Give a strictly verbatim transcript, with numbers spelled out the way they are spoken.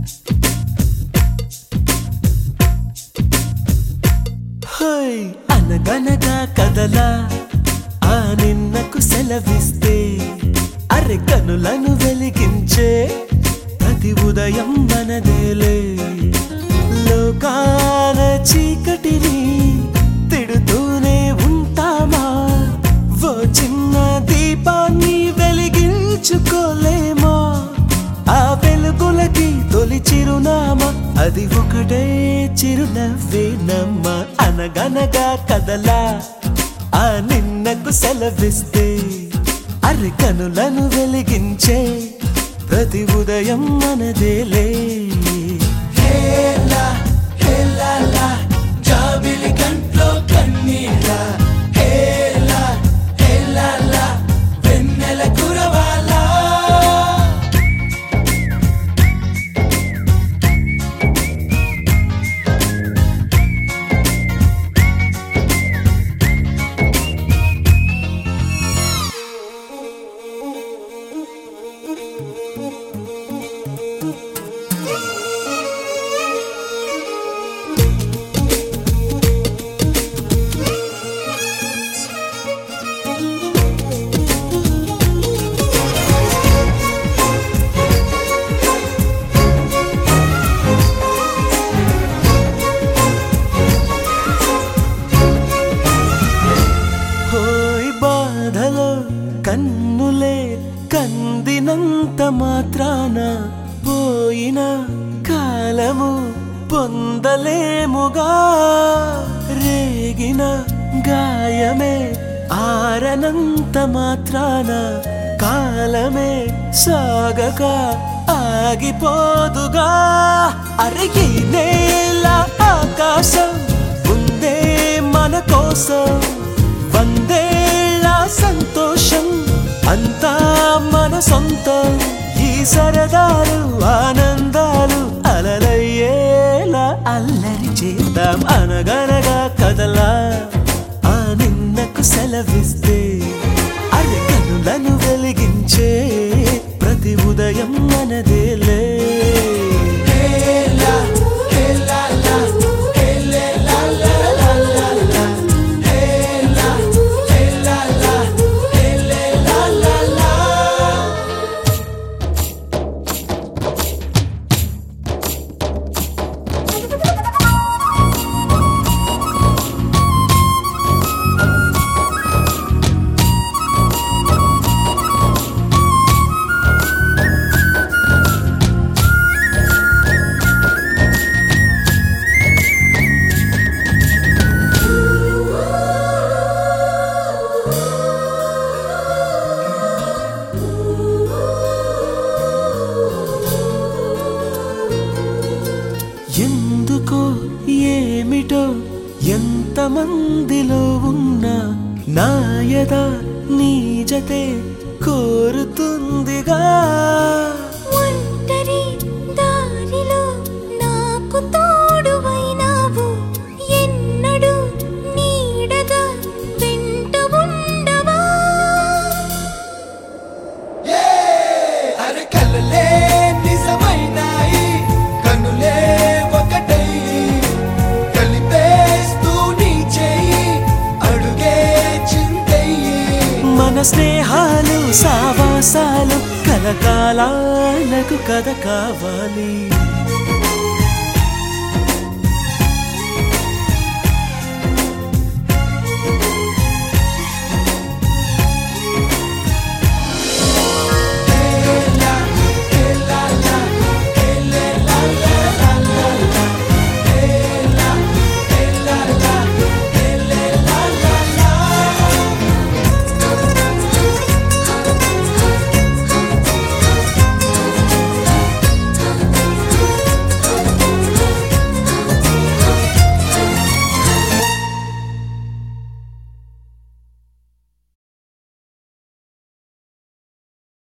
హోయ్ అనగనగా కదలా ఆ నిన్నకు సెలవిస్తే అరె కనులను వెలిగించే ప్రతి ఉదయం మనదేలే లోకాన చీకటిని తిడుతూనే ఉంటామా ఓ చిన్న దీపాన్ని వెలిగించుకోలేమా ఆ వెలుగులకి తొలి చిరునామా అది ఒకటే చిరునవ్వేనమ్మా అనగనగా కదలా ఆ నిన్నకు సెలవిస్తే అరె కనులను వెలిగించే ప్రతి ఉదయం మనదేలే హేలా హేలా లా జాబిలి కంట్లో కన్నీలా హేలా హేలా లా వెన్నెల కురవాలా కన్నులే కందినంత మాత్రాన పోయిన కాలము పొందలేముగా రేగిన గాయమే ఆరనంత మాత్రాన కాలమే సాగక ఆగిపోదుగా అరే ఈ నేల ఆకాశం ఉందే మన కోసం వందేళ్ళ సంతోషం అంతా మన సొంతం ఈ సరదాలు ఆనందాలు అలలయ్యేలా అల్లరి చేద్దాం అనగనగా కదలా ఆ నిన్నకు సెలవిస్తే అరె కనులను వెలిగించే ప్రతి ఉదయం మనదేలే ఎందుకో ఏమిటో ఎంతమందిలో ఉన్నా నాయద నీ జతే కోరుతుందిగా ఒంటరి దారిలో నాకు తోడువైనావు ఎన్నడూ నీడగా వెంట ఉండవా అరె కలలే నిజమైనాయి కనులే ఒకటై కలిపేస్తూ నీ చేయి అడుగే చింతయ్యి మన స్నేహాలు సావాసాలు కలకాలాలకు కథ కావాలి